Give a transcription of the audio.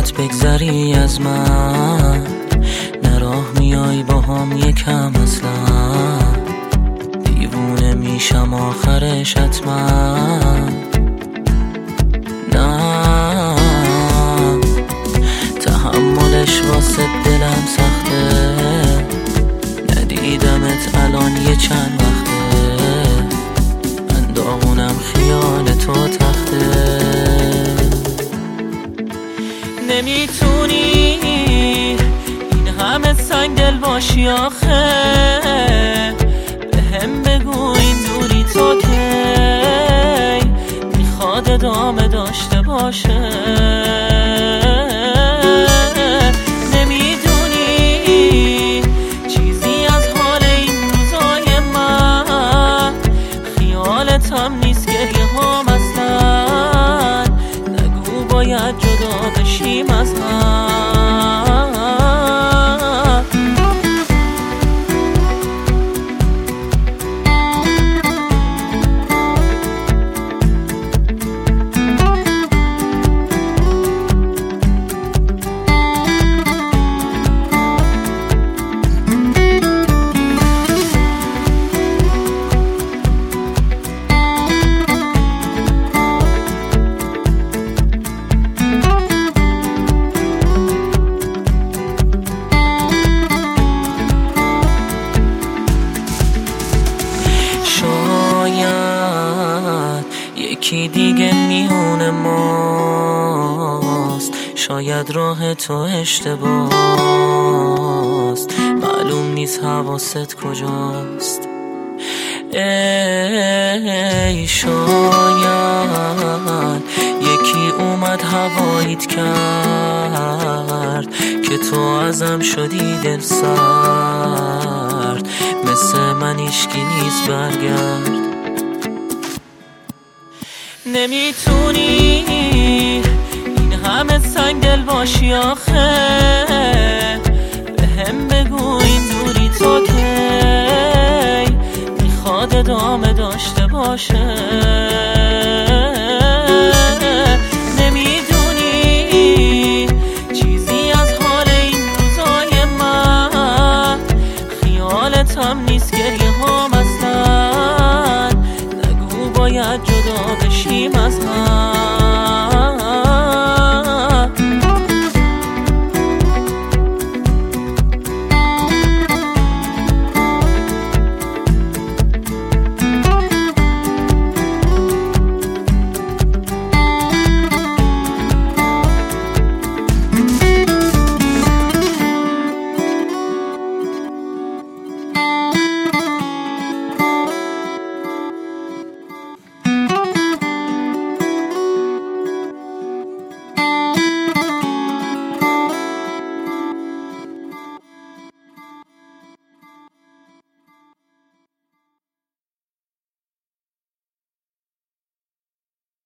راحت بگذری از من، نه راه میای با هم یکم اصلا. دیوونه میشم آخرش حتما. نه تحملش واسه دلم سخته، ندیدمت الان یه چند وقته. من داغونم خیال تو تخته. نمیتونی این همه سنگ دل باشی آخه، به هم بگو این دوری تو کی میخواد ادامه داشته باشه. نمیدونی چیزی از حال این روزای من، خیالتم نیست گریه هام اصلا. نگو باید جدا بشیم از هم. یکی دیگه میونه ماست، شاید راه تو اشتباست. معلوم نیست حواست کجاست. ای شاید یکی اومد هواییت کرد که تو ازم شدی دل سرد. مثل من هیچکی نیست برگرد. نمیتونی این همه سنگ دل باشی آخه، به هم بگو این دوری تو کی میخواد ادامه داشته باشه. نمیدونی چیزی از حال این روزای من، خیالتم نیست گریه هام اصلا. نگو باید جدا بشیم از هم.